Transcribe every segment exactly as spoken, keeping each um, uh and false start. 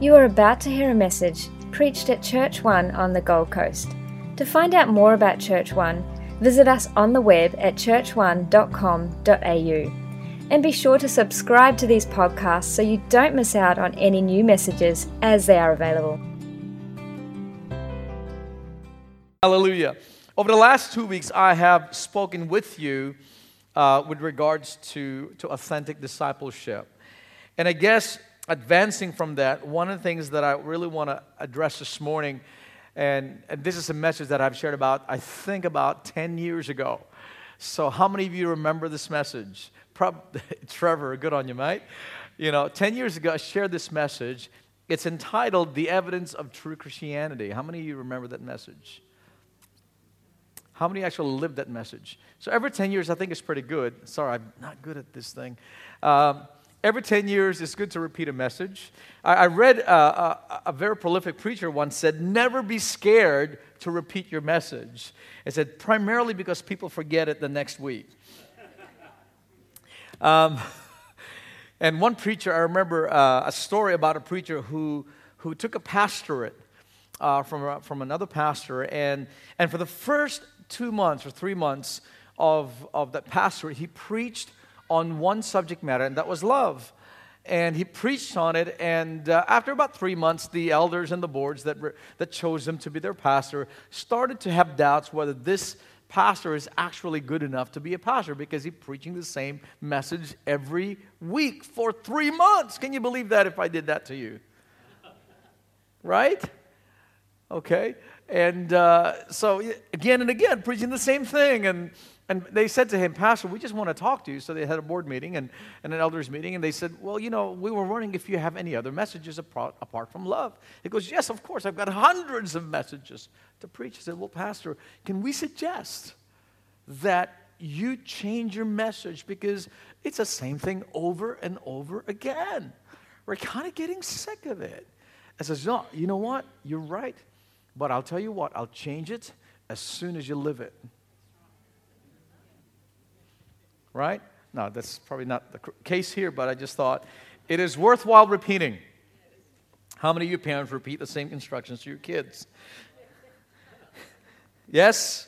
You are about to hear a message preached at Church One on the Gold Coast. To find out more about Church One, visit us on the web at church one dot com dot a u. And be sure to subscribe to these podcasts so you don't miss out on any new messages as they are available. Hallelujah. Over the last two weeks, I have spoken with you uh, with regards to, to authentic discipleship. And I guess advancing from that, one of the things that I really want to address this morning, and, and this is a message that I've shared about, I think about ten years ago. So how many of you remember this message? Prob- Trevor, good on you, mate. You know, ten years ago, I shared this message. It's entitled, The Evidence of True Christianity. How many of you remember that message? How many actually lived that message? So every ten years, I think it's pretty good. Sorry, I'm not good at this thing. Um, every ten years, it's good to repeat a message. I, I read uh, a, a very prolific preacher once said, never be scared to repeat your message. It said, primarily because people forget it the next week. um, and one preacher, I remember uh, a story about a preacher who, who took a pastorate uh, from, uh, from another pastor, and, and for the first two months or three months of, of that pastorate, he preached on one subject matter, and that was love. And he preached on it, and uh, after about three months, the elders and the boards that, re- that chose him to be their pastor started to have doubts whether this pastor is actually good enough to be a pastor because he's preaching the same message every week for three months. Can you believe that if I did that to you? Right? Okay. And uh, so again and again, preaching the same thing. And, and they said to him, Pastor, we just want to talk to you. So they had a board meeting and, and an elders meeting. And they said, well, you know, we were wondering if you have any other messages apart, apart from love. He goes, yes, of course. I've got hundreds of messages to preach. I said, well, Pastor, can we suggest that you change your message because it's the same thing over and over again? We're kind of getting sick of it. I says, no, you know what? You're right. But I'll tell you what, I'll change it as soon as you live it. Right? No, that's probably not the case here, but I just thought it is worthwhile repeating. How many of you parents repeat the same instructions to your kids? Yes?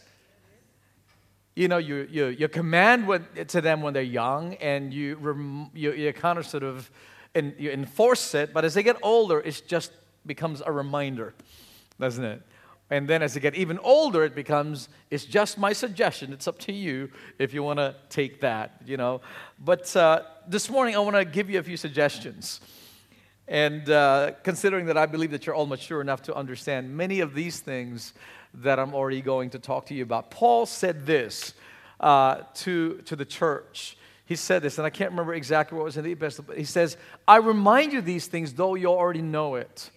You know, you you, you command what, to them when they're young, and you, rem, you, you kind of sort of and you enforce it, but as they get older, it just becomes a reminder. Doesn't it? And then as they get even older, it becomes, it's just my suggestion. It's up to you if you want to take that, you know. But uh, this morning, I want to give you a few suggestions. And uh, considering that I believe that you're all mature enough to understand many of these things that I'm already going to talk to you about. Paul said this uh, to, to the church. He said this, and I can't remember exactly what was in the epistle, but he says, I remind you these things, though you already know it,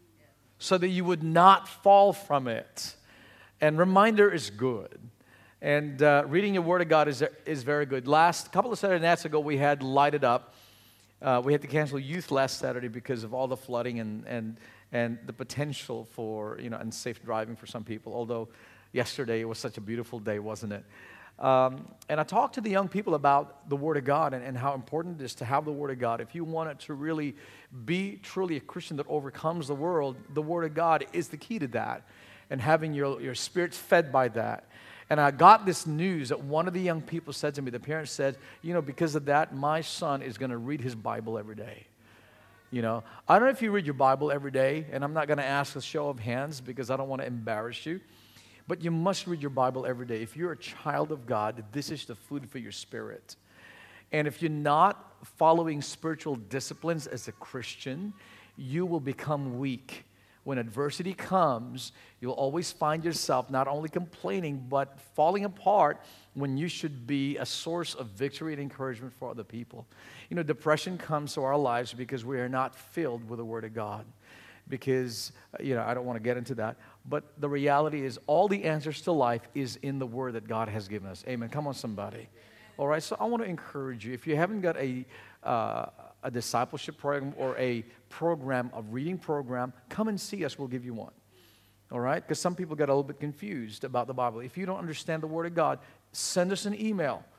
so that you would not fall from it. And reminder is good. And uh, reading your Word of God is, is very good. Last couple of Saturday nights ago, we had Light It Up. Uh, we had to cancel youth last Saturday because of all the flooding and, and, and the potential for, you know, unsafe driving for some people. Although yesterday it was such a beautiful day, wasn't it? Um, and I talked to the young people about the Word of God and, and how important it is to have the Word of God. If you want it to really be truly a Christian that overcomes the world, the Word of God is the key to that, and having your, your spirit fed by that. And I got this news that one of the young people said to me, the parents said, you know, because of that, my son is going to read his Bible every day. You know, I don't know if you read your Bible every day, and I'm not going to ask a show of hands because I don't want to embarrass you. But you must read your Bible every day. If you're a child of God, this is the food for your spirit. And if you're not following spiritual disciplines as a Christian, you will become weak. When adversity comes, you'll always find yourself not only complaining, but falling apart when you should be a source of victory and encouragement for other people. You know, depression comes to our lives because we are not filled with the Word of God. Because, you know, I don't want to get into that. But the reality is all the answers to life is in the Word that God has given us. Amen. Come on, somebody. All right, so I want to encourage you. If you haven't got a, uh, a discipleship program or a program, a reading program, come and see us. We'll give you one. All right? Because some people get a little bit confused about the Bible. If you don't understand the Word of God, send us an email.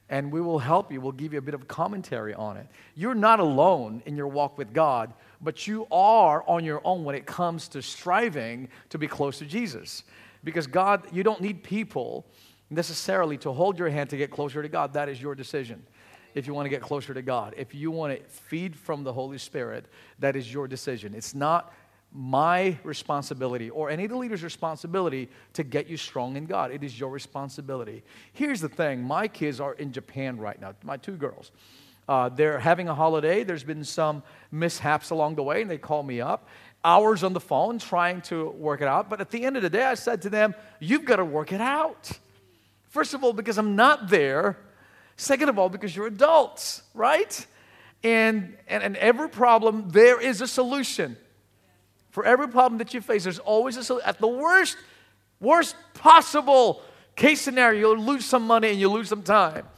And we will help you. We'll give you a bit of commentary on it. You're not alone in your walk with God, but you are on your own when it comes to striving to be close to Jesus. Because God, you don't need people necessarily to hold your hand to get closer to God. That is your decision. If you want to get closer to God, if you want to feed from the Holy Spirit, that is your decision. It's not my responsibility or any of the leaders' responsibility to get you strong in God. It is your responsibility. Here's the thing. My kids are in Japan right now, my two girls. Uh, they're having a holiday. There's been some mishaps along the way, and they call me up. Hours on the phone trying to work it out. But at the end of the day, I said to them, you've got to work it out. First of all, because I'm not there. Second of all, because you're adults, right? And, and, and every problem, there is a solution. For every problem that you face, there's always a solution. At the worst, worst possible case scenario, you'll lose some money and you lose some time.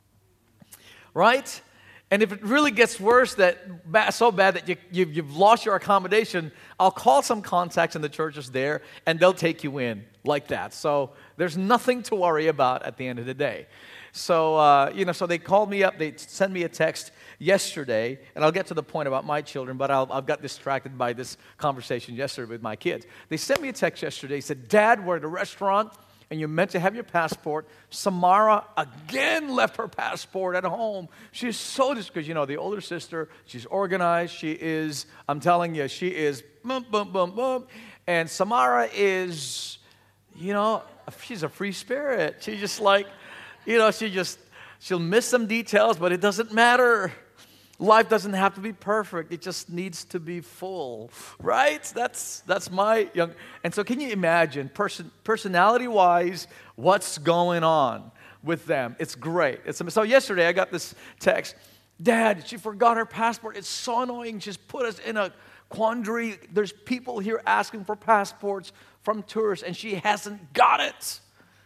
Right? And if it really gets worse, that so bad that you, you've, you've lost your accommodation, I'll call some contacts in the churches there, and they'll take you in like that. So there's nothing to worry about at the end of the day. So, uh, you know, so they called me up. They sent me a text yesterday, and I'll get to the point about my children, but I'll, I've got distracted by this conversation yesterday with my kids. They sent me a text yesterday. They said, Dad, we're at a restaurant, and you're meant to have your passport. Samara again left her passport at home. She's so discouraged. Because, you know, the older sister, she's organized. She is, I'm telling you, she is boom, boom, boom, boom. And Samara is, you know, she's a free spirit. She's just like, you know, she just, she'll miss some details, but it doesn't matter. Life doesn't have to be perfect. It just needs to be full, right? That's that's my young. And so can you imagine, person, personality-wise, what's going on with them? It's great. It's, so yesterday I got this text. Dad, she forgot her passport. It's so annoying. She's put us in a quandary. There's people here asking for passports from tourists, and she hasn't got it.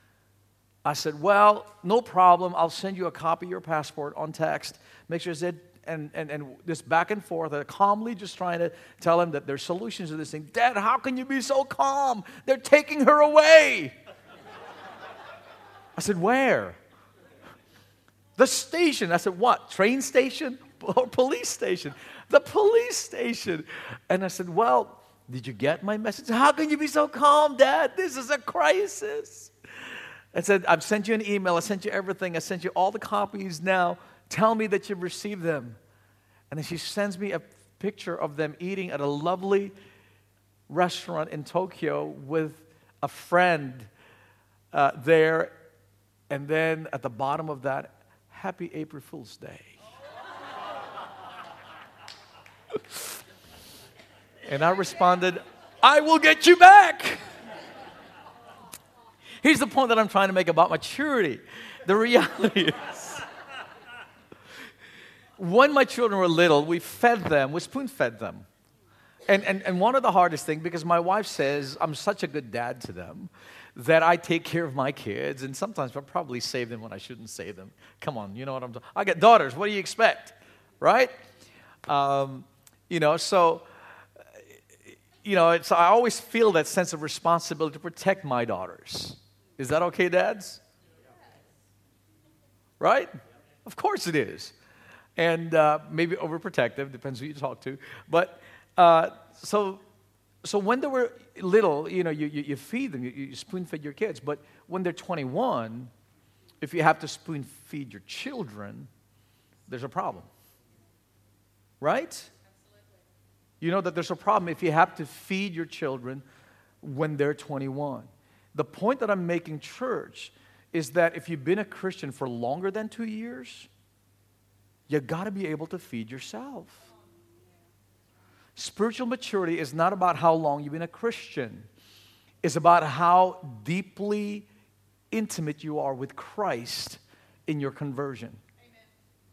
I said, well, no problem. I'll send you a copy of your passport on text. Make sure it's it. And, and, and this back and forth, uh, calmly just trying to tell him that there's solutions to this thing. Dad, how can you be so calm? They're taking her away. I said, where? The station. I said, what? Train station or police station? The police station. And I said, well, did you get my message? How can you be so calm, Dad? This is a crisis. I said, I've sent you an email. I sent you everything. I sent you all the copies now. Tell me that you've received them. And then she sends me a picture of them eating at a lovely restaurant in Tokyo with a friend uh, there. And then at the bottom of that, Happy April Fool's Day. And I responded, I will get you back. Here's the point that I'm trying to make about maturity. The reality is, when my children were little, we fed them, we spoon-fed them. And, and, and one of the hardest things, because my wife says I'm such a good dad to them, that I take care of my kids, and sometimes I probably save them when I shouldn't save them. Come on, you know what I'm talking about. I got daughters, what do you expect, right? Um, you know, so, you know, it's, I always feel that sense of responsibility to protect my daughters. Is that okay, dads? Right? Of course it is. And uh, maybe overprotective, depends who you talk to. But uh, so so when they were little, you know, you, you, you feed them, you, you spoon-feed your kids. But when they're twenty-one, if you have to spoon-feed your children, there's a problem. Right? Absolutely. You know that there's a problem if you have to feed your children when they're twenty-one. The point that I'm making, church, is that if you've been a Christian for longer than two years, you got to be able to feed yourself. Spiritual maturity is not about how long you've been a Christian. It's about how deeply intimate you are with Christ in your conversion. Amen.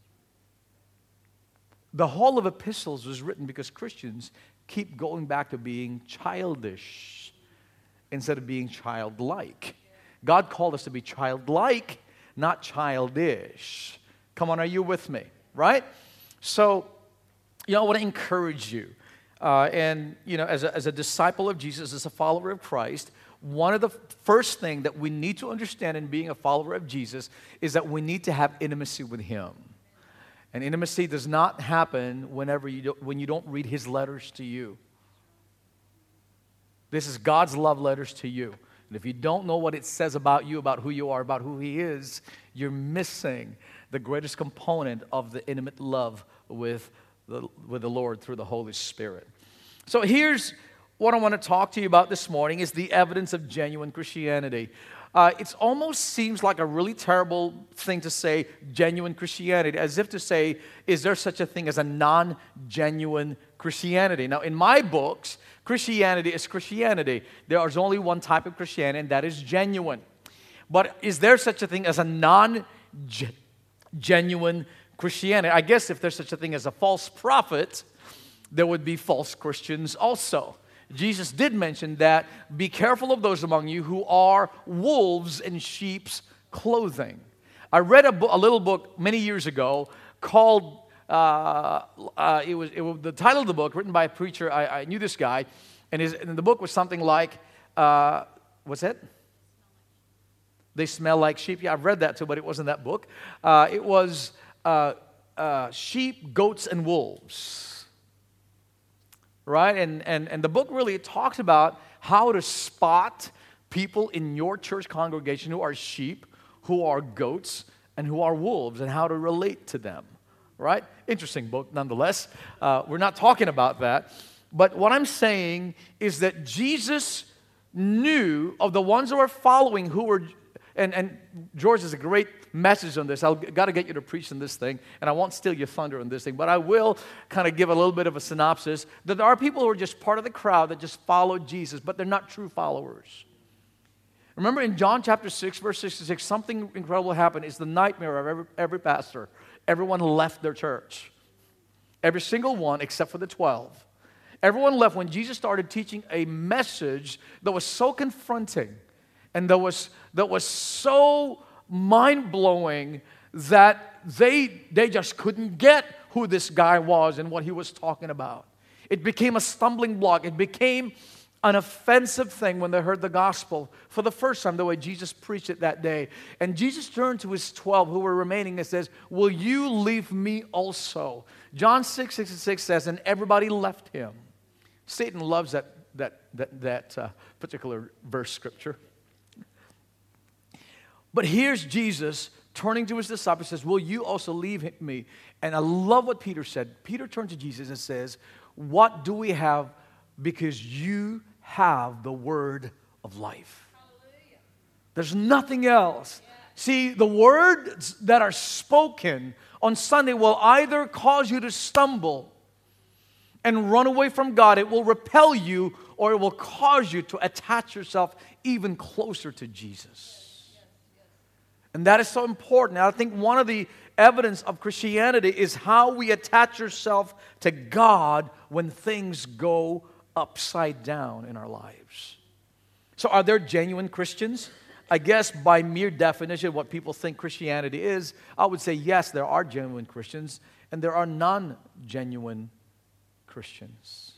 The whole of epistles was written because Christians keep going back to being childish instead of being childlike. God called us to be childlike, not childish. Come on, are you with me? Right? So, you know, I want to encourage you. Uh, and, you know, as a, as a disciple of Jesus, as a follower of Christ, one of the first things that we need to understand in being a follower of Jesus is that we need to have intimacy with Him. And intimacy does not happen whenever you don't, when you don't read His letters to you. This is God's love letters to you. And if you don't know what it says about you, about who you are, about who He is, you're missing the greatest component of the intimate love with the, with the Lord through the Holy Spirit. So here's what I want to talk to you about this morning is the evidence of genuine Christianity. Uh, it almost seems like a really terrible thing to say, genuine Christianity, as if to say, is there such a thing as a non-genuine Christianity? Now, in my books, Christianity is Christianity. There is only one type of Christianity, and that is genuine. But is there such a thing as a non-genuine Christianity? I guess if there's such a thing as a false prophet, there would be false Christians also. Jesus did mention that, be careful of those among you who are wolves in sheep's clothing. I read a, bo- a little book many years ago called, uh, uh, it, was, it was the title of the book, written by a preacher, I, I knew this guy, and, his, and the book was something like, uh, what's that? They smell like sheep. Yeah, I've read that too, but it wasn't that book. Uh, it was uh, uh, Sheep, Goats, and Wolves. Right? And, and, and the book really talks about how to spot people in your church congregation who are sheep, who are goats, and who are wolves, and how to relate to them. Right? Interesting book nonetheless. Uh, we're not talking about that. But what I'm saying is that Jesus knew of the ones who are following who were, and, and George has a great message on this. I've got to get you to preach on this thing, and I won't steal your thunder on this thing, but I will kind of give a little bit of a synopsis that there are people who are just part of the crowd that just follow Jesus, but they're not true followers. Remember in John chapter six, verse sixty-six, something incredible happened. It's the nightmare of every, every pastor. Everyone left their church. Every single one except for the twelve. Everyone left when Jesus started teaching a message that was so confronting and that was, that was so mind-blowing that they, they just couldn't get who this guy was and what he was talking about. It became a stumbling block. It became an offensive thing when they heard the gospel for the first time, the way Jesus preached it that day. And Jesus turned to his twelve who were remaining and says, will you leave me also? John six sixty-six says, and everybody left him. Satan loves that, that, that, that uh, particular verse scripture. But here's Jesus turning to his disciples and says, will you also leave me? And I love what Peter said. Peter turned to Jesus and says, what do we have? Because you have the word of life. Hallelujah. There's nothing else. Yeah. See, the words that are spoken on Sunday will either cause you to stumble and run away from God. It will repel you, or it will cause you to attach yourself even closer to Jesus. And that is so important. I think one of the evidence of Christianity is how we attach ourselves to God when things go upside down in our lives. So are there genuine Christians? I guess by mere definition, what people think Christianity is, I would say yes, there are genuine Christians, and there are non-genuine Christians.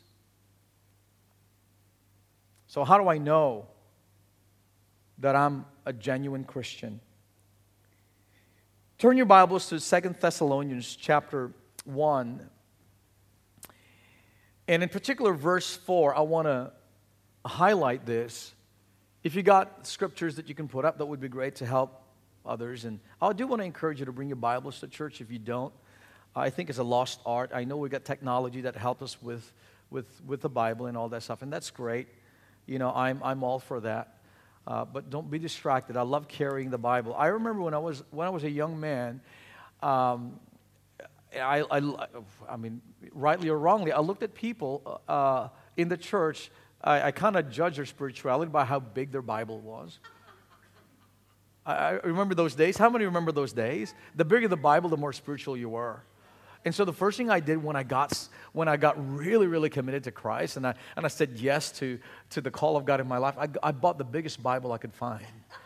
So how do I know that I'm a genuine Christian? Turn your Bibles to Second Thessalonians chapter one. And in particular, verse four, I want to highlight this. If you got scriptures that you can put up, that would be great to help others. And I do want to encourage you to bring your Bibles to church if you don't. I think it's a lost art. I know we got technology that helps us with, with, with the Bible and all that stuff, and that's great. You know, I'm, I'm all for that. Uh, but don't be distracted. I love carrying the Bible. I remember when I was when I was a young man, um, I, I, I mean, rightly or wrongly, I looked at people uh, in the church. I, I kind of judged their spirituality by how big their Bible was. I, I remember those days. How many remember those days? The bigger the Bible, the more spiritual you were. And so the first thing I did when I got when I got really, really committed to Christ, and I and I said yes to, to the call of God in my life, I, I bought the biggest Bible I could find.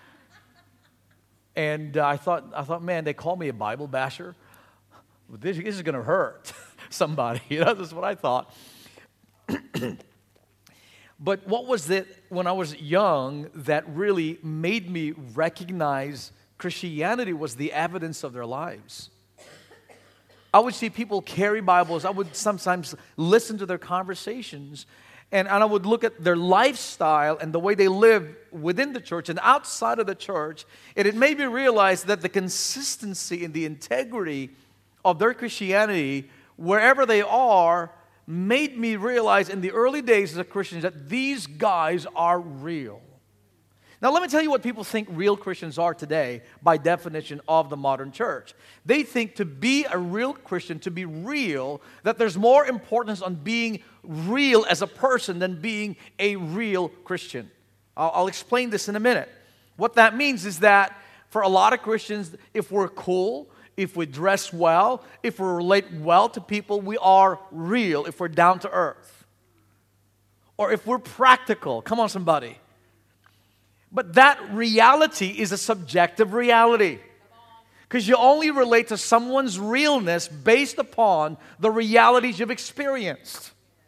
And uh, I thought, I thought, man, they call me a Bible basher. This, this is going to hurt somebody. You know, this is what I thought. But what was it when I was young that really made me recognize Christianity was the evidence of their lives? I would see people carry Bibles. I would sometimes listen to their conversations, and, and I would look at their lifestyle and the way they live within the church and outside of the church, and it made me realize that the consistency and the integrity of their Christianity, wherever they are, made me realize in the early days as a Christian that these guys are real. Now, let me tell you what people think real Christians are today by definition of the modern church. They think to be a real Christian, to be real, that there's more importance on being real as a person than being a real Christian. I'll, I'll explain this in a minute. What that means is that for a lot of Christians, if we're cool, if we dress well, if we relate well to people, we are real, if we're down to earth. Or if we're practical. Come on, somebody. But that reality is a subjective reality. Because you only relate to someone's realness based upon the realities you've experienced.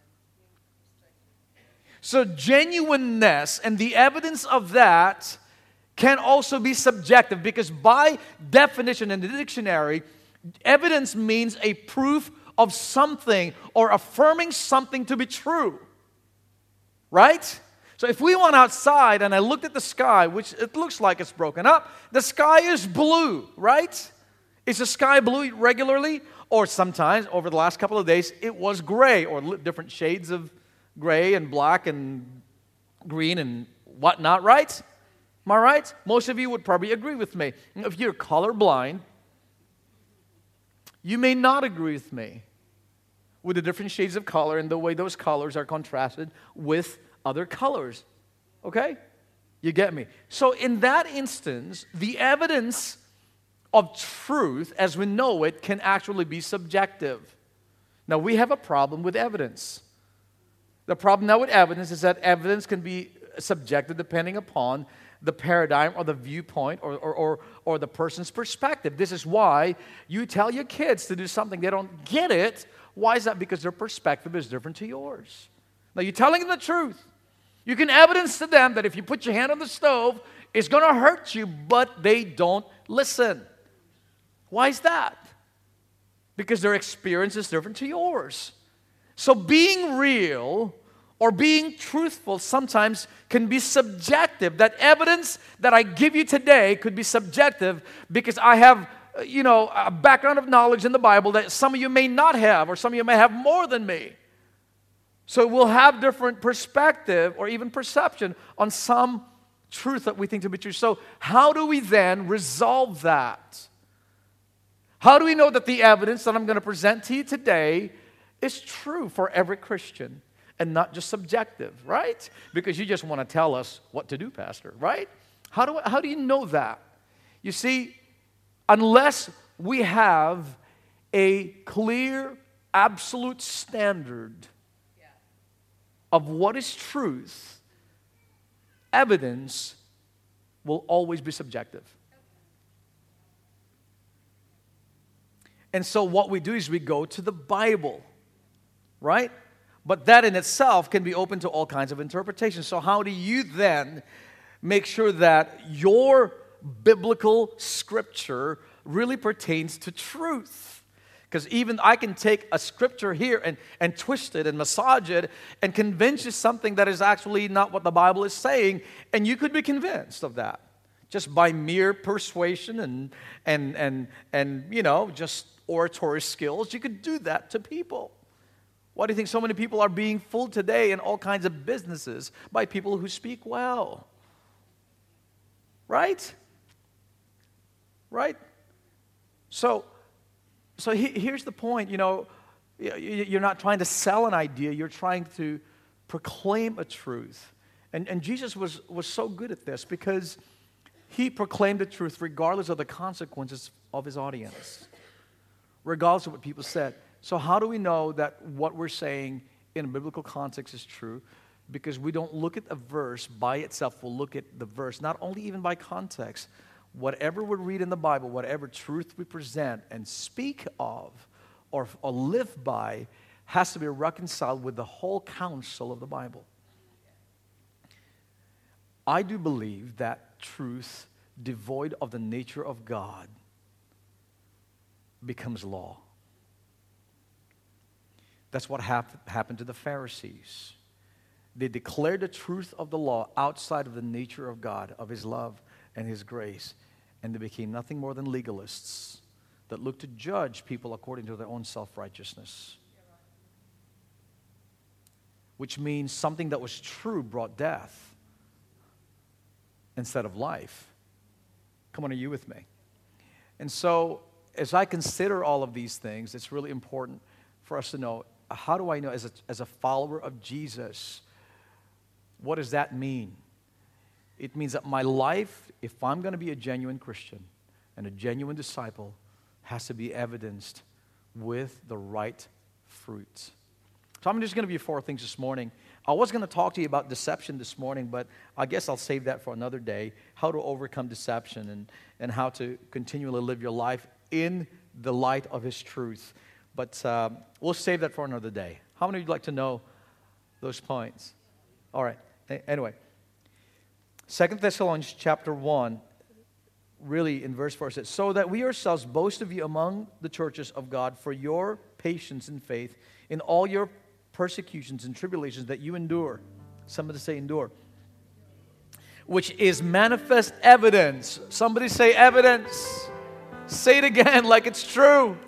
So genuineness and the evidence of that can also be subjective, because by definition in the dictionary, evidence means a proof of something or affirming something to be true. Right? So if we went outside and I looked at the sky, which it looks like it's broken up, the sky is blue, right? Is the sky blue regularly? Or sometimes, over the last couple of days, it was gray, or different shades of gray and black and green and whatnot, right? Am I right? Most of you would probably agree with me. If you're colorblind, you may not agree with me with the different shades of color and the way those colors are contrasted with other colors. Okay? You get me? So in that instance, the evidence of truth as we know it can actually be subjective. Now, we have a problem with evidence. The problem now with evidence is that evidence can be subjective depending upon the paradigm or the viewpoint or, or, or, or the person's perspective. This is why you tell your kids to do something, they don't get it. Why is that? Because their perspective is different to yours. Now, you're telling them the truth. You can evidence to them that if you put your hand on the stove, it's going to hurt you, but they don't listen. Why is that? Because their experience is different to yours. So being real or being truthful sometimes can be subjective. That evidence that I give you today could be subjective because I have, you know, a background of knowledge in the Bible that some of you may not have, or some of you may have more than me. So we'll have different perspective or even perception on some truth that we think to be true. So how do we then resolve that? How do we know that the evidence that I'm going to present to you today is true for every Christian and not just subjective, right? Because you just want to tell us what to do, Pastor, right? How do, how do you know that? You see, unless we have a clear, absolute standard of what is truth, evidence will always be subjective. And so what we do is we go to the Bible, right? But that in itself can be open to all kinds of interpretations. So how do you then make sure that your biblical scripture really pertains to truth? Because even I can take a scripture here and, and twist it and massage it and convince you something that is actually not what the Bible is saying, and you could be convinced of that just by mere persuasion and and and and you know, just oratory skills. You could do that to people. Why do you think so many people are being fooled today in all kinds of businesses by people who speak well? Right? Right? So So he, here's the point, you know, you're not trying to sell an idea, you're trying to proclaim a truth. And, and Jesus was, was so good at this because he proclaimed the truth regardless of the consequences of his audience, regardless of what people said. So how do we know that what we're saying in a biblical context is true? Because we don't look at a verse by itself, we'll look at the verse, not only even by context. Whatever we read in the Bible, whatever truth we present and speak of or, or live by has to be reconciled with the whole counsel of the Bible. I do believe that truth devoid of the nature of God becomes law. That's what hap- happened to the Pharisees. They declared the truth of the law outside of the nature of God, of His love and His grace, and they became nothing more than legalists that looked to judge people according to their own self-righteousness. Which means something that was true brought death instead of life. Come on, are you with me? And so, as I consider all of these things, it's really important for us to know, how do I know as a, as a follower of Jesus, what does that mean? It means that my life, if I'm going to be a genuine Christian and a genuine disciple, has to be evidenced with the right fruit. So I'm just going to give you four things this morning. I was going to talk to you about deception this morning, but I guess I'll save that for another day. How to overcome deception and, and how to continually live your life in the light of His truth. But uh, we'll save that for another day. How many of you would like to know those points? All right. Anyway, Second Thessalonians chapter one, really in verse four, says, so that we ourselves boast of you among the churches of God for your patience and faith in all your persecutions and tribulations that you endure. Somebody say endure. Which is manifest evidence. Somebody say evidence. Say it again like it's true.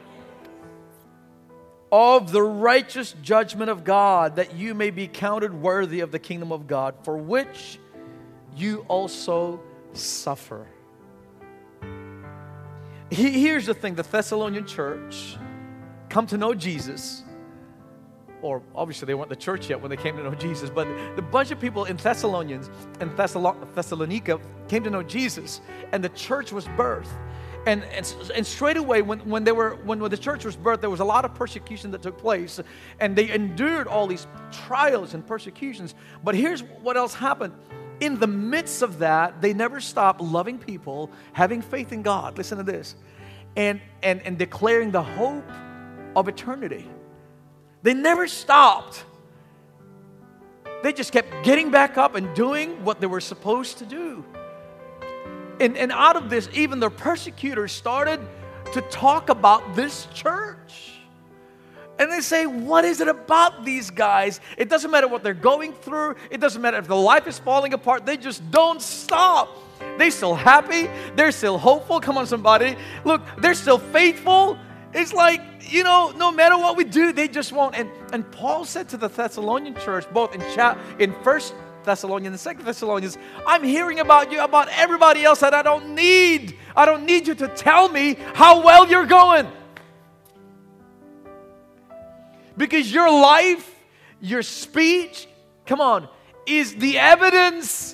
Of the righteous judgment of God, that you may be counted worthy of the kingdom of God, for which you also suffer. Here's the thing, the Thessalonian church come to know Jesus, or obviously they weren't the church yet when they came to know Jesus, but the bunch of people in Thessalonians and Thessalonica came to know Jesus, and the church was birthed. And, and, and straight away, when, when, they were, when, when the church was birthed, there was a lot of persecution that took place, and they endured all these trials and persecutions. But here's what else happened. In the midst of that, they never stopped loving people, having faith in God. Listen to this. And, and, and declaring the hope of eternity. They never stopped. They just kept getting back up and doing what they were supposed to do. And, and out of this, even their persecutors started to talk about this church. And they say, what is it about these guys? It doesn't matter what they're going through. It doesn't matter if their life is falling apart. They just don't stop. They're still happy. They're still hopeful. Come on, somebody. Look, they're still faithful. It's like, you know, no matter what we do, they just won't. And, and Paul said to the Thessalonian church, both in, cha- in First Thessalonians and Second Thessalonians, I'm hearing about you, about everybody else that I don't need. I don't need you to tell me how well you're going. Because your life, your speech, come on, is the evidence.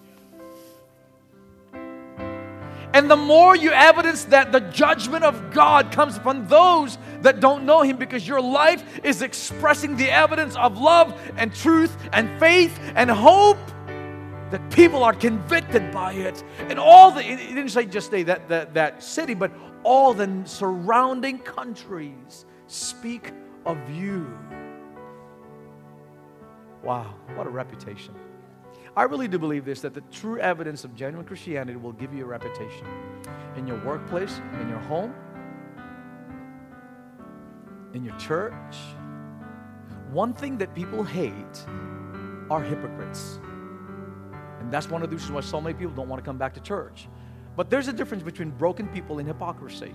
And the more you evidence that, the judgment of God comes upon those that don't know Him, because your life is expressing the evidence of love and truth and faith and hope, that people are convicted by it. And all the, it didn't say just say that, that, that city, but all the surrounding countries speak of you. Wow, what a reputation. I really do believe this, that the true evidence of genuine Christianity will give you a reputation in your workplace, in your home, in your church. One thing that people hate are hypocrites. And that's one of the reasons why so many people don't want to come back to church. But there's a difference between broken people and hypocrisy.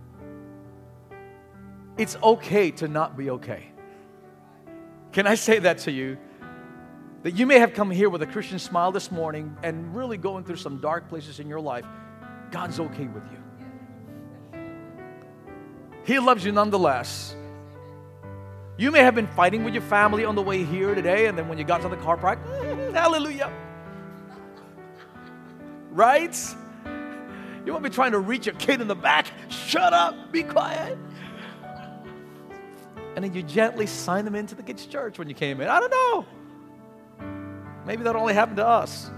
It's okay to not be okay. Can I say that to you? That you may have come here with a Christian smile this morning and really going through some dark places in your life. God's okay with you. He loves you nonetheless. You may have been fighting with your family on the way here today, and then when you got to the car park, mm, hallelujah. Right? You won't be trying to reach your kid in the back. Shut up, be quiet. And then you gently sign them into the kids' church when you came in. I don't know. Maybe that only happened to us.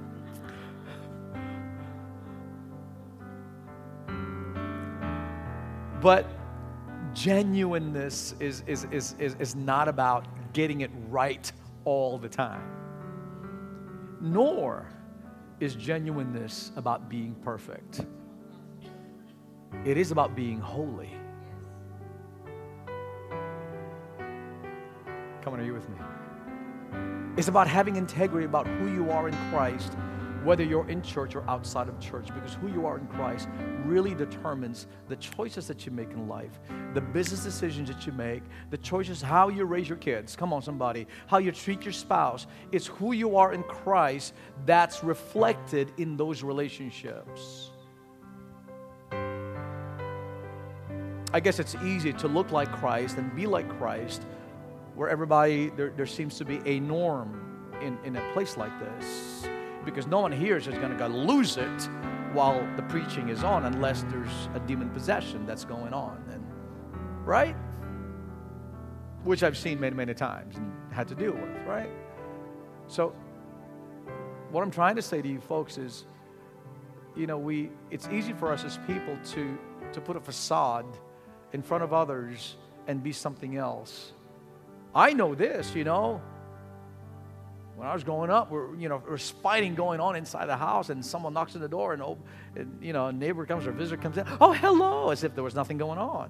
But genuineness is, is, is, is, is not about getting it right all the time. nor is genuineness about being perfect. It is about being holy. Come on, are you with me? It's about having integrity about who you are in Christ, whether you're in church or outside of church, because who you are in Christ really determines the choices that you make in life, the business decisions that you make, the choices, how you raise your kids. Come on, somebody. How you treat your spouse. It's who you are in Christ that's reflected in those relationships. I guess it's easy to look like Christ and be like Christ, where everybody, there, there seems to be a norm in, in a place like this. Because no one here is just going to lose it while the preaching is on, unless there's a demon possession that's going on. And, right? Which I've seen many, many times and had to deal with, right? So, what I'm trying to say to you folks is, you know, we it's easy for us as people to, to put a facade in front of others and be something else. I know this, you know. When I was growing up, we're, you know, there's fighting going on inside the house, and someone knocks on the door, and, oh, and you know, a neighbor comes or a visitor comes in. Oh, hello, as if there was nothing going on.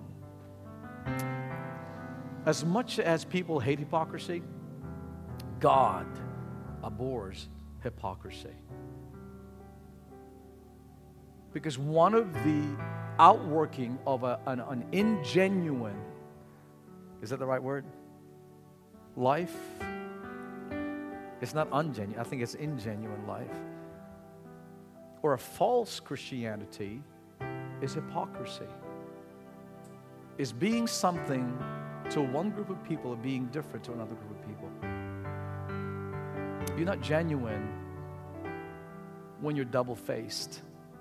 As much as people hate hypocrisy, God abhors hypocrisy. Because one of the outworking of a, an, an ingenuine, is that the right word? Life. It's not ungenuine. I think it's ingenuine life. Or a false Christianity is hypocrisy. Is being something to one group of people or being different to another group of people. You're not genuine when you're double-faced.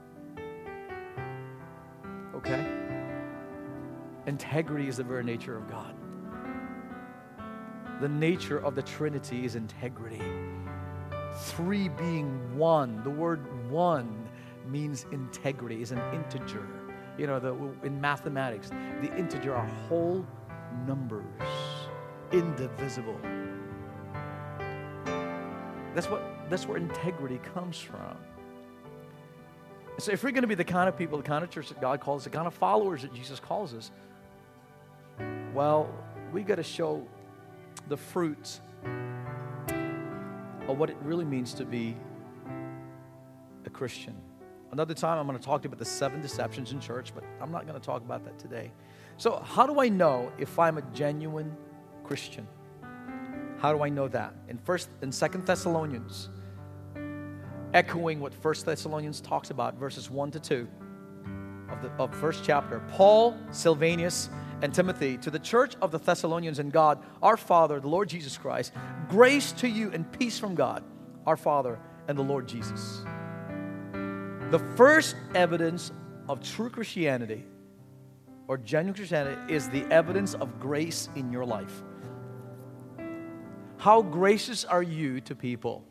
Okay? Integrity is the very nature of God. The nature of the Trinity is integrity. Three being one. The word one means integrity, is an integer. You know, the, in mathematics, the integer are whole numbers, indivisible. That's what. That's where integrity comes from. So if we're going to be the kind of people, the kind of church that God calls, the kind of followers that Jesus calls us, well, we got to show the fruit of what it really means to be a Christian. Another time I'm going to talk to you about the seven deceptions in church, but I'm not going to talk about that today. So how do I know if I'm a genuine Christian? How do I know that? In First and Second Thessalonians, echoing what First Thessalonians talks about, verses one to two of the of first chapter. Paul, Silvanus, and Timothy, to the church of the Thessalonians in God, our Father, the Lord Jesus Christ, grace to you and peace from God, our Father, and the Lord Jesus. The first evidence of true Christianity or genuine Christianity is the evidence of grace in your life. How gracious are you to people?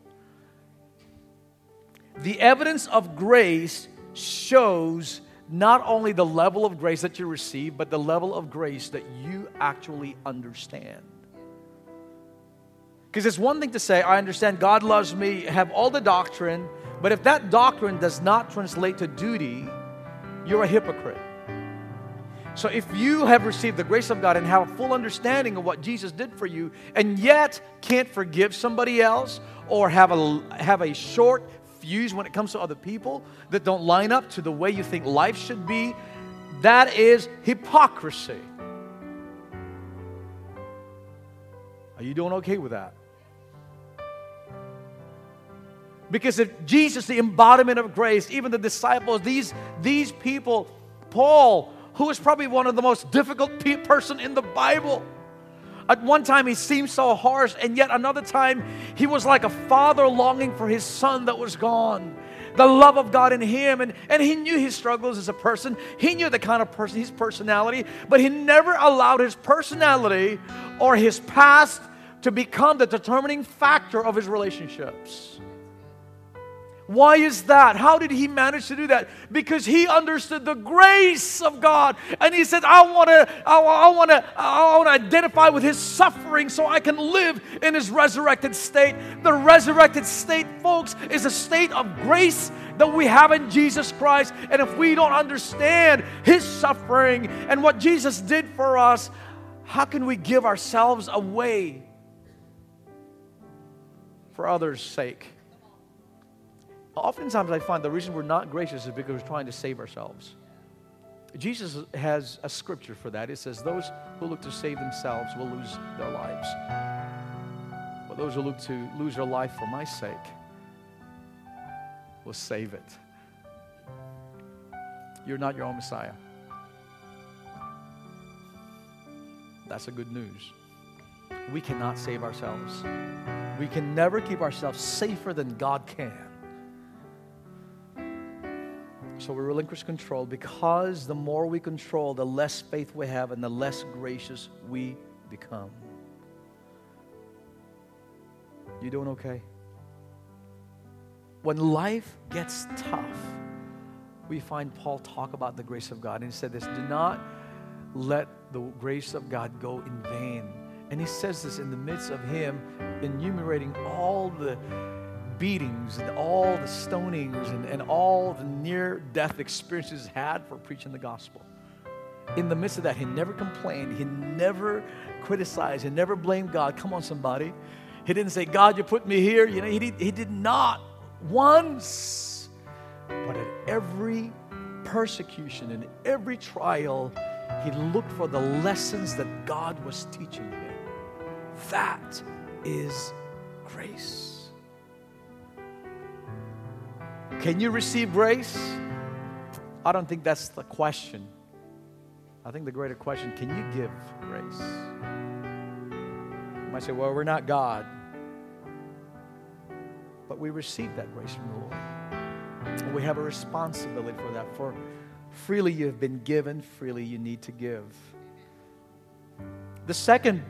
The evidence of grace shows not only the level of grace that you receive, but the level of grace that you actually understand. Because it's one thing to say, I understand God loves me, have all the doctrine, but if that doctrine does not translate to duty, you're a hypocrite. So if you have received the grace of God and have a full understanding of what Jesus did for you, and yet can't forgive somebody else, or have a, have a short fuse when it comes to other people that don't line up to the way you think life should be, that is hypocrisy. Are you doing okay with that? Because if Jesus, the embodiment of grace, even the disciples, these, these people, Paul, who was probably one of the most difficult pe- person in the Bible. At one time he seemed so harsh, and yet another time he was like a father longing for his son that was gone. The love of God in him, and, and he knew his struggles as a person. He knew the kind of person, his personality, but he never allowed his personality or his past to become the determining factor of his relationships. Why is that? How did he manage to do that? Because he understood the grace of God. And he said, I want to I, I want to I want to identify with his suffering so I can live in his resurrected state. The resurrected state, folks, is a state of grace that we have in Jesus Christ. And if we don't understand his suffering and what Jesus did for us, how can we give ourselves away for others' sake? Oftentimes I find the reason we're not gracious is because we're trying to save ourselves. Jesus has a scripture for that. It says, those who look to save themselves will lose their lives. But those who look to lose their life for my sake will save it. You're not your own Messiah. That's the good news. We cannot save ourselves. We can never keep ourselves safer than God can. So we relinquish control, because the more we control, the less faith we have and the less gracious we become. You doing okay? When life gets tough, we find Paul talk about the grace of God. And he said this, do not let the grace of God go in vain. And he says this in the midst of him enumerating all the beatings and all the stonings and, and all the near-death experiences he had for preaching the gospel. In the midst of that, he never complained. He never criticized. He never blamed God. Come on, somebody. He didn't say, God, you put me here. You know, he did, he did not once. But at every persecution and every trial, he looked for the lessons that God was teaching him. That is grace. Can you receive grace? I don't think that's the question. I think the greater question, can you give grace? You might say, well, we're not God. But we receive that grace from the Lord. And we have a responsibility for that. For freely you have been given, freely you need to give. The second,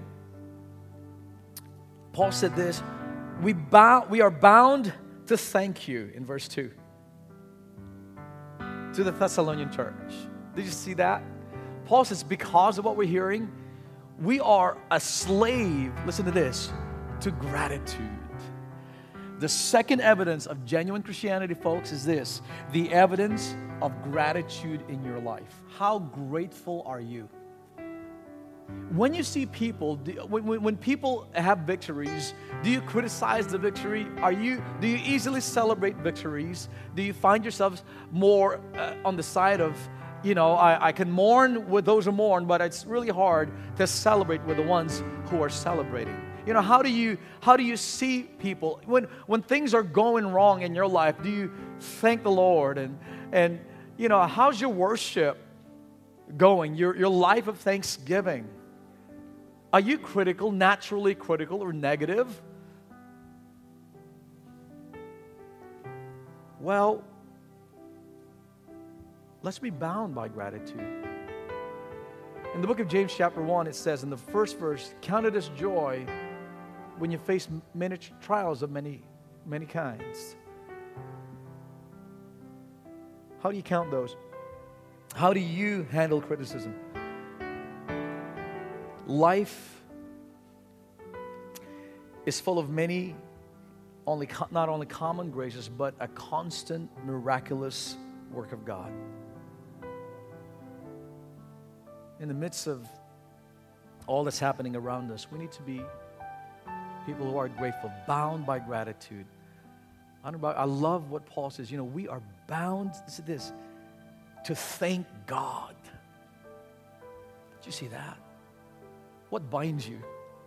Paul said this, we, bow, we are bound to thank you, in verse two. To the Thessalonian church. Did you see that? Paul says, because of what we're hearing, we are a slave, listen to this, to gratitude. The second evidence of genuine Christianity, folks, is this, the evidence of gratitude in your life. How grateful are you? When you see people, when, when, when people have victories, do you criticize the victory? Are you, do you easily celebrate victories? Do you find yourselves more uh, on the side of, you know, I, I can mourn with those who mourn, but it's really hard to celebrate with the ones who are celebrating? You know, how do you, how do you see people? When, when things are going wrong in your life, do you thank the Lord? And, and you know, how's your worship going? Your, your life of thanksgiving? Are you critical, naturally critical, or negative? Well, let's be bound by gratitude. In the book of James chapter one, it says in the first verse, count it as joy when you face many trials of many, many kinds. How do you count those? How do you handle criticism? Life is full of many, only not only common graces, but a constant, miraculous work of God. In the midst of all that's happening around us, we need to be people who are grateful, bound by gratitude. I, don't know about, I love what Paul says. You know, we are bound, listen to this, to thank God. Did you see that? What binds you?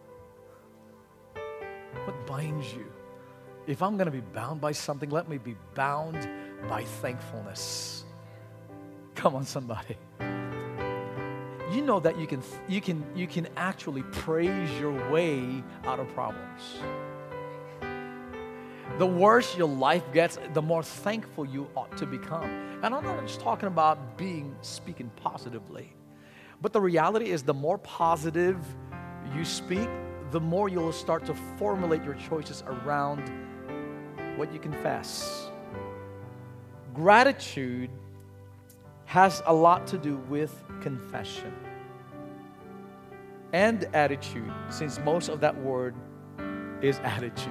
What binds you? If I'm going to be bound by something, let me be bound by thankfulness. Come on, somebody. You know that you can you can you can actually praise your way out of problems. The worse your life gets, the more thankful you ought to become. And I'm not just talking about being speaking positively, but the reality is the more positive you speak, the more you'll start to formulate your choices around what you confess. gratitude has a lot to do with confession and attitude, since most of that word is attitude.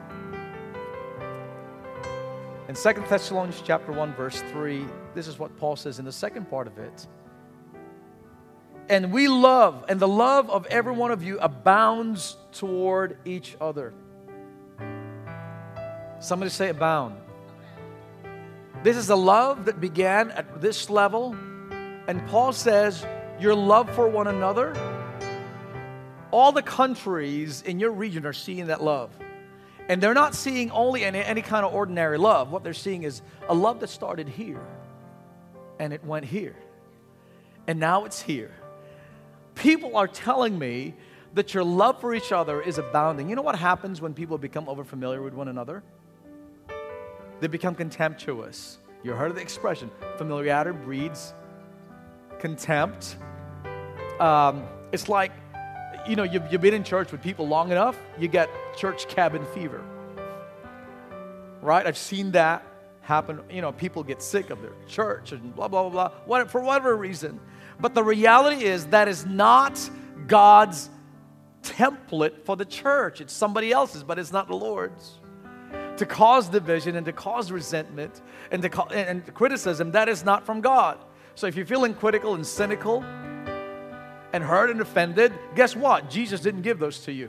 In Second Thessalonians chapter one, verse three, this is what Paul says in the second part of it. And we love, and the love of every one of you abounds toward each other. Somebody say abound. This is a love that began at this level. And Paul says, your love for one another, all the countries in your region are seeing that love. And they're not seeing only any, any kind of ordinary love. What they're seeing is a love that started here. And it went here. And now it's here. People are telling me that your love for each other is abounding. You know what happens when people become overfamiliar with one another? They become contemptuous. You heard of the expression, familiarity breeds contempt. Um, it's like, you know, you've, you've been in church with people long enough, you get church cabin fever. Right? I've seen that happen. You know, people get sick of their church and blah, blah, blah, blah, what, for whatever reason. But the reality is that is not God's template for the church. It's somebody else's, but it's not the Lord's. To cause division and to cause resentment and to call, and, and criticism, that is not from God. So if you're feeling critical and cynical and hurt and offended, guess what? Jesus didn't give those to you.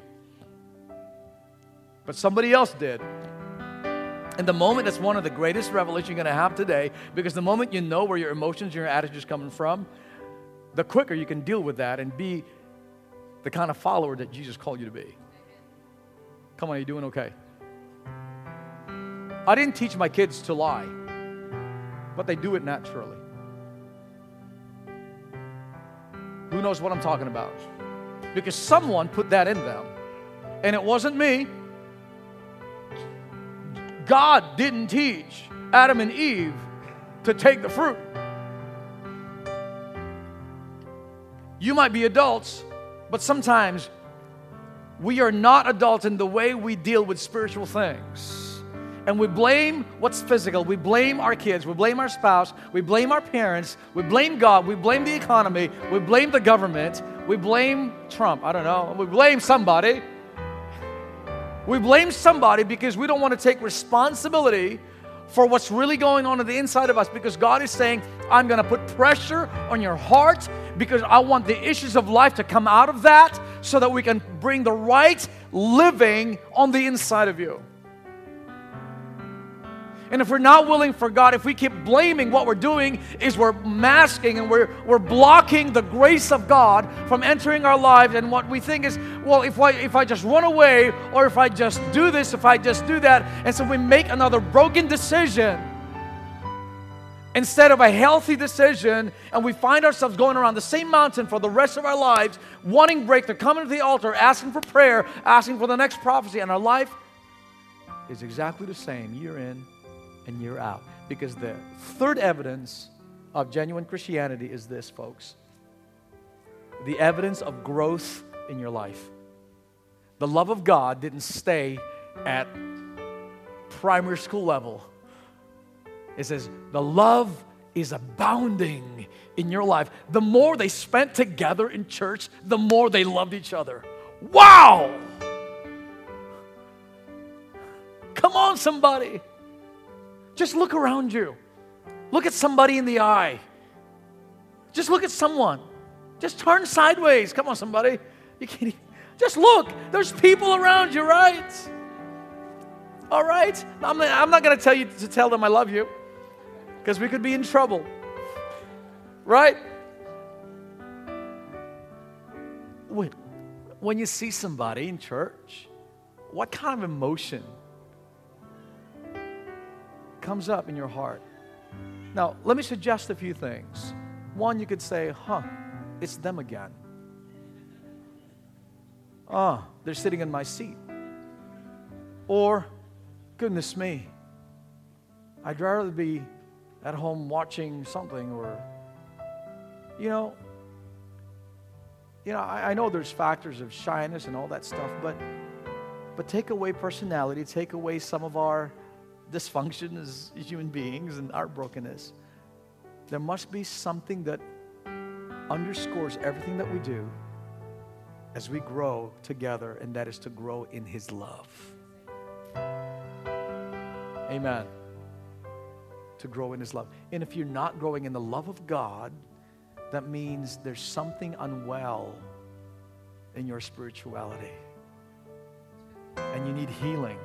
But somebody else did. And the moment, that's one of the greatest revelations you're going to have today, because the moment you know where your emotions and your attitudes are coming from, the quicker you can deal with that and be the kind of follower that Jesus called you to be. Come on, are you doing okay? I didn't teach my kids to lie, but they do it naturally. Who knows what I'm talking about? Because someone put that in them. And it wasn't me. God didn't teach Adam and Eve to take the fruit. You might be adults, but sometimes we are not adults in the way we deal with spiritual things. And we blame what's physical. We blame our kids. We blame our spouse. We blame our parents. We blame God. We blame the economy. We blame the government. We blame Trump. I don't know. We blame somebody. We blame somebody because we don't want to take responsibility for what's really going on in the inside of us, because God is saying, I'm going to put pressure on your heart because I want the issues of life to come out of that so that we can bring the right living on the inside of you. And if we're not willing for God, if we keep blaming, what we're doing is we're masking and we're, we're blocking the grace of God from entering our lives. And what we think is, well, if I, if I just run away, or if I just do this, if I just do that. And so we make another broken decision instead of a healthy decision. And we find ourselves going around the same mountain for the rest of our lives, wanting breakthrough, coming to the altar, asking for prayer, asking for the next prophecy. And our life is exactly the same year in and year out. Because the third evidence of genuine Christianity is this, folks. The evidence of growth in your life. The love of God didn't stay at primary school level. It says the love is abounding in your life. The more they spent together in church, the more they loved each other. Wow! Come on, somebody. Just look around you. Look at somebody in the eye. Just look at someone. Just turn sideways. Come on, somebody. You can't even, just look. There's people around you, right? All right? I'm not, I'm not going to tell you to tell them I love you, because we could be in trouble. Right? When, when you see somebody in church, what kind of emotion comes up in your heart? Now, let me suggest a few things. One, you could say, huh, it's them again. Oh, they're sitting in my seat. Or, goodness me, I'd rather be at home watching something. Or, you know, you know, I, I know there's factors of shyness and all that stuff, but but take away personality, take away some of our dysfunction as human beings and our brokenness, there must be something that underscores everything that we do as we grow together, and that is to grow in His love. Amen. To grow in His love. And if you're not growing in the love of God, that means there's something unwell in your spirituality. And you need healing.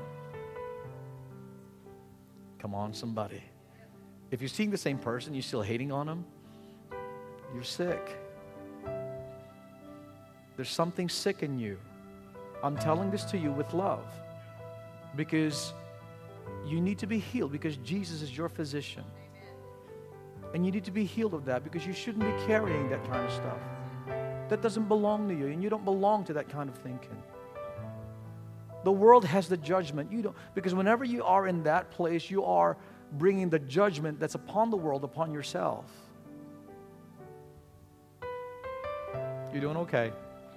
Come on, somebody. If you're seeing the same person, you're still hating on them, you're sick. There's something sick in you. I'm telling this to you with love, because you need to be healed, because Jesus is your physician. And you need to be healed of that, because you shouldn't be carrying that kind of stuff. That doesn't belong to you, and you don't belong to that kind of thinking. The world has the judgment. You don't, because whenever you are in that place, you are bringing the judgment that's upon the world upon yourself. You doing okay?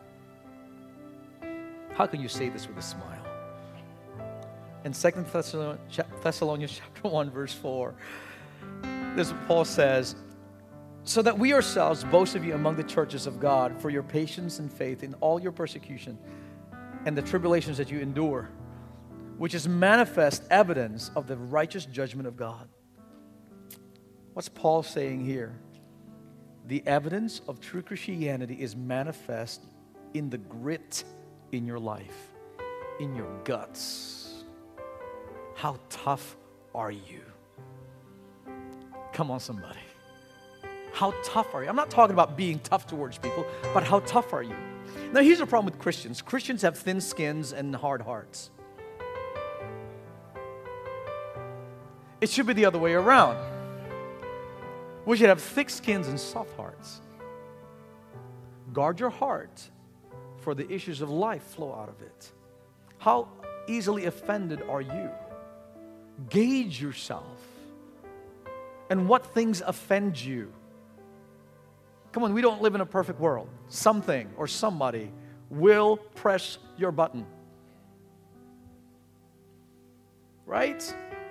How can you say this with a smile? In Second Thessalonians chapter one, verse four, this is what Paul says, so that we ourselves boast of you among the churches of God for your patience and faith in all your persecution and the tribulations that you endure, which is manifest evidence of the righteous judgment of God. What's Paul saying here? The evidence of true Christianity is manifest in the grit in your life, in your guts. How tough are you? Come on, somebody. How tough are you? I'm not talking about being tough towards people, but how tough are you? Now, here's the problem with Christians. Christians have thin skins and hard hearts. It should be the other way around. We should have thick skins and soft hearts. Guard your heart, for the issues of life flow out of it. How easily offended are you? Gauge yourself. And what things offend you? Come on, we don't live in a perfect world. Something or somebody will press your button. Right?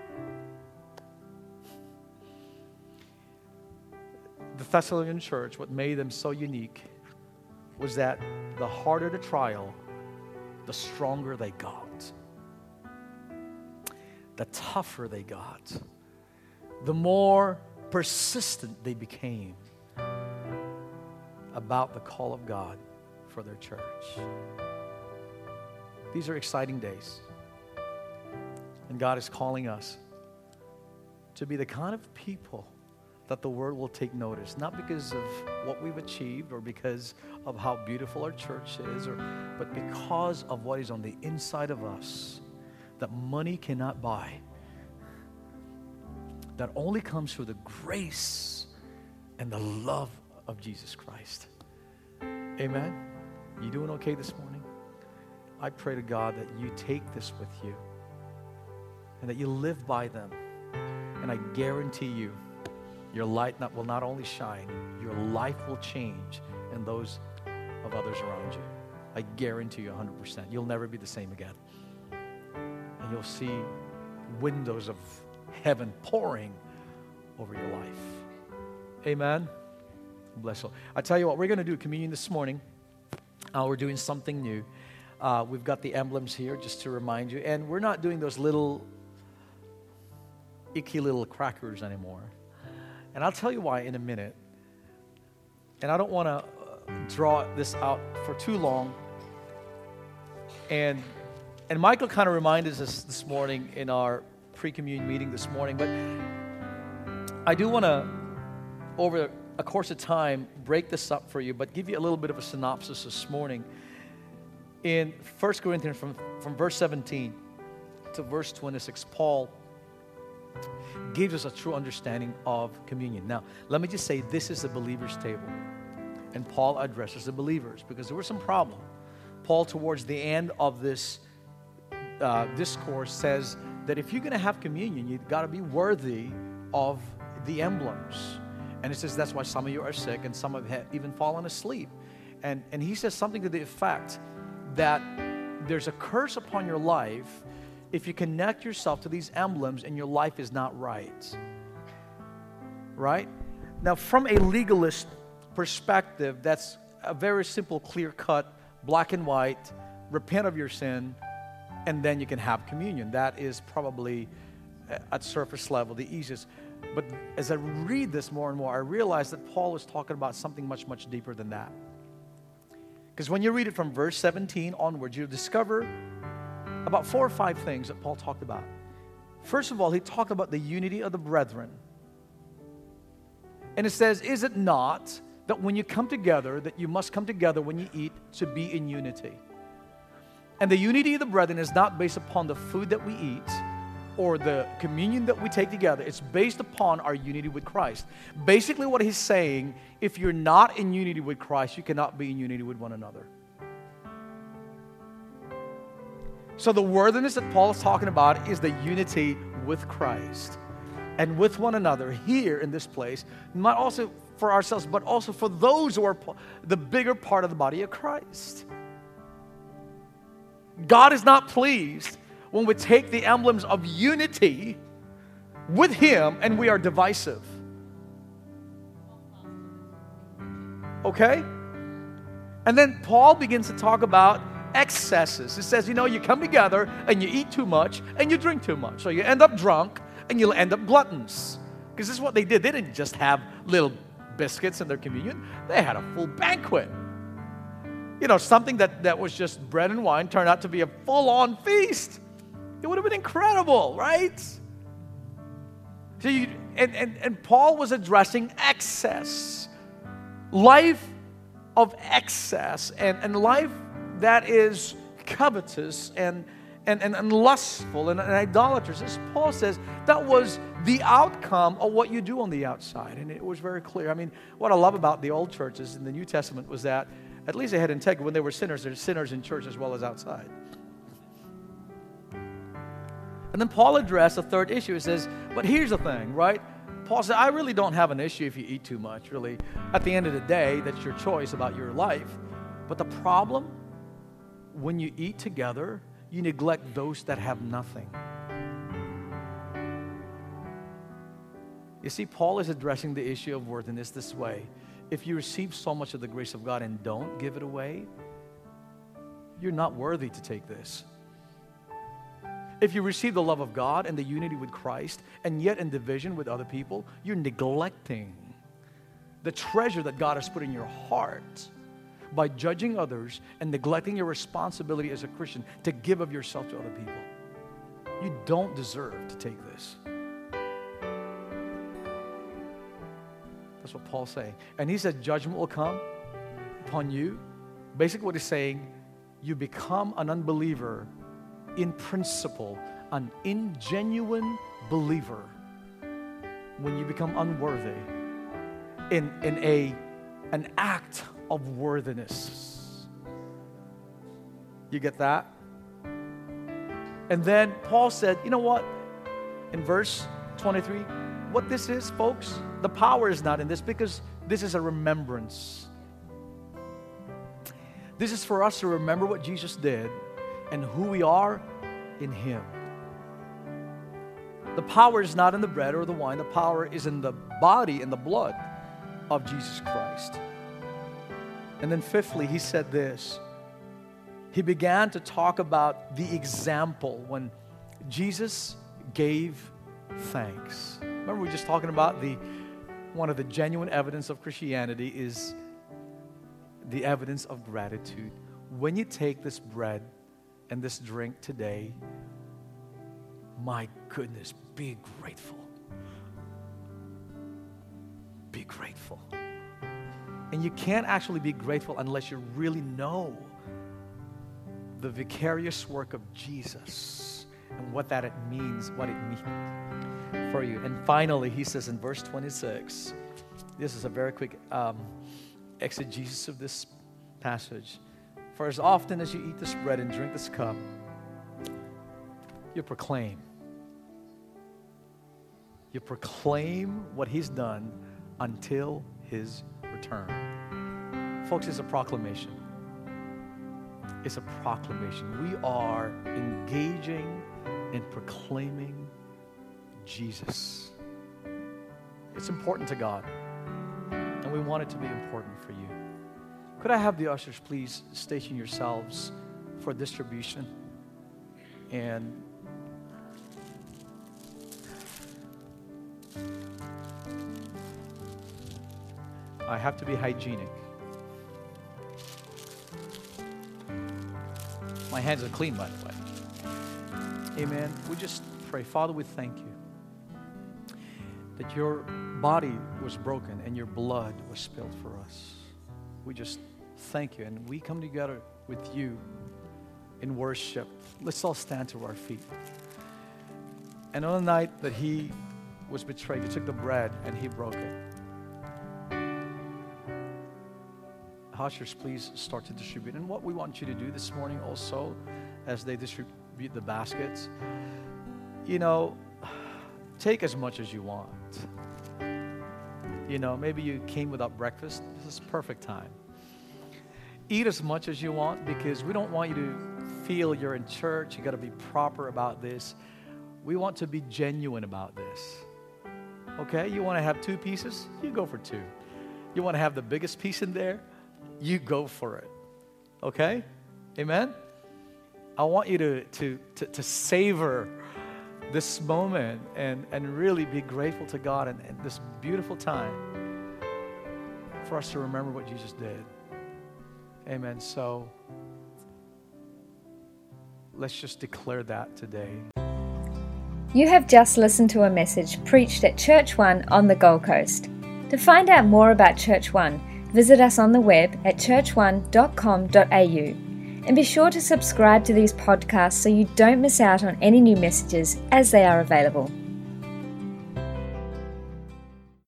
The Thessalonian church, what made them so unique was that the harder the trial, the stronger they got. The tougher they got, the more persistent they became about the call of God for their church. These are exciting days. And God is calling us to be the kind of people that the world will take notice, not because of what we've achieved or because of how beautiful our church is, or, but because of what is on the inside of us that money cannot buy, that only comes through the grace and the love of Jesus Christ. Amen? You doing okay this morning? I pray to God that you take this with you and that you live by them. And I guarantee you, your light not, will not only shine, your life will change and those of others around you. I guarantee you one hundred percent. You'll never be the same again. And you'll see windows of heaven pouring over your life. Amen? Bless you. I tell you what, we're going to do communion this morning. Uh, we're doing something new. Uh, we've got the emblems here just to remind you. And we're not doing those little icky little crackers anymore. And I'll tell you why in a minute. And I don't want to draw this out for too long. And and Michael kind of reminded us this morning in our pre-communion meeting this morning. But I do want to, over a course of time, break this up for you, but give you a little bit of a synopsis this morning. In First Corinthians, from, from verse seventeen to verse twenty-six, Paul gives us a true understanding of communion. Now, let me just say, this is the believer's table. And Paul addresses the believers because there was some problem. Paul, towards the end of this uh, discourse, says that if you're going to have communion, you've got to be worthy of the emblems. And it says that's why some of you are sick and some have even fallen asleep. And, and he says something to the effect that there's a curse upon your life if you connect yourself to these emblems and your life is not right. Right? Now, from a legalist perspective, that's a very simple, clear-cut, black and white, repent of your sin, and then you can have communion. That is probably, at surface level, the easiest. But as I read this more and more, I realize that Paul is talking about something much, much deeper than that. Because when you read it from verse seventeen onwards, you'll discover about four or five things that Paul talked about. First of all, he talked about the unity of the brethren. And it says, is it not that when you come together, that you must come together when you eat to be in unity? And the unity of the brethren is not based upon the food that we eat or the communion that we take together. It's based upon our unity with Christ. Basically what he's saying, if you're not in unity with Christ, you cannot be in unity with one another. So the worthiness that Paul is talking about is the unity with Christ and with one another here in this place, not also for ourselves, but also for those who are the bigger part of the body of Christ. God is not pleased when we take the emblems of unity with Him and we are divisive. Okay? And then Paul begins to talk about excesses. It says, you know, you come together and you eat too much and you drink too much. So you end up drunk and you'll end up gluttons. Because this is what they did. They didn't just have little biscuits in their communion. They had a full banquet. You know, something that, that was just bread and wine turned out to be a full-on feast. It would have been incredible, right? So you, and, and, and Paul was addressing excess. Life of excess and, and life that is covetous and, and, and, and lustful and, and idolatrous. As Paul says, that was the outcome of what you do on the outside. And it was very clear. I mean, what I love about the old churches in the New Testament was that at least they had integrity. When they were sinners, they're sinners in church as well as outside. And then Paul addressed a third issue. He says, but here's the thing, right? Paul said, I really don't have an issue if you eat too much, really. At the end of the day, that's your choice about your life. But the problem, when you eat together, you neglect those that have nothing. You see, Paul is addressing the issue of worthiness this way. If you receive so much of the grace of God and don't give it away, you're not worthy to take this. If you receive the love of God and the unity with Christ, and yet in division with other people, you're neglecting the treasure that God has put in your heart by judging others and neglecting your responsibility as a Christian to give of yourself to other people. You don't deserve to take this. That's what Paul's saying. And he said judgment will come upon you. Basically what he's saying, you become an unbeliever in principle, an ingenuine believer when you become unworthy in, in a, an act of worthiness. You get that? And then Paul said, you know what? In verse twenty-three, what this is, folks, the power is not in this because this is a remembrance. This is for us to remember what Jesus did and who we are in Him. The power is not in the bread or the wine. The power is in the body and the blood of Jesus Christ. And then fifthly, he said this. He began to talk about the example when Jesus gave thanks. Remember we were just talking about the one of the genuine evidence of Christianity is the evidence of gratitude. When you take this bread and this drink today, my goodness, be grateful. Be grateful. And you can't actually be grateful unless you really know the vicarious work of Jesus and what that it means, what it means for you. And finally, he says in verse twenty-six, this is a very quick um, exegesis of this passage. For as often as you eat this bread and drink this cup, you proclaim. You proclaim what He's done until His return. Folks, it's a proclamation. It's a proclamation. We are engaging in proclaiming Jesus. It's important to God, and we want it to be important for you. Could I have the ushers please station yourselves for distribution? And I have to be hygienic. My hands are clean, by the way. Amen. We just pray. Father, we thank you that your body was broken and your blood was spilled for us. We just thank you. And we come together with you in worship. Let's all stand to our feet. And on the night that he was betrayed, he took the bread and he broke it. Ushers, please start to distribute. And what we want you to do this morning also, as they distribute the baskets, you know, take as much as you want. You know, maybe you came without breakfast. This is perfect time. Eat as much as you want, because we don't want you to feel you're in church. You got to be proper about this. We want to be genuine about this. Okay? You want to have two pieces? You go for two. You want to have the biggest piece in there? You go for it. Okay? Amen? I want you to, to, to, to savor this moment and, and really be grateful to God and, and this beautiful time for us to remember what Jesus did. Amen. So let's just declare that today. You have just listened to a message preached at Church One on the Gold Coast. To find out more about Church One, visit us on the web at church one dot com dot a u. And be sure to subscribe to these podcasts so you don't miss out on any new messages as they are available.